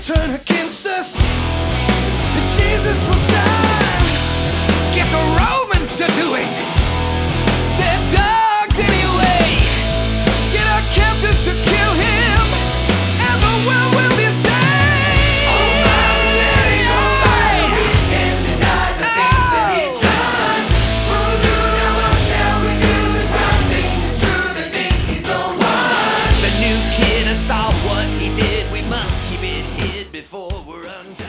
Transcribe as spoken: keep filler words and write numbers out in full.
turn against us, Jesus will die. Get the Romans to do it. They're dogs anyway. Get our captors to kill him, and the world will be saved. Oh my, let it go by. We can't deny the things that he's done. We'll do now, what shall we do? The crowd thinks it's true, they think he's the one. The new kid, I saw what he did. We must keep it hid before we're undone.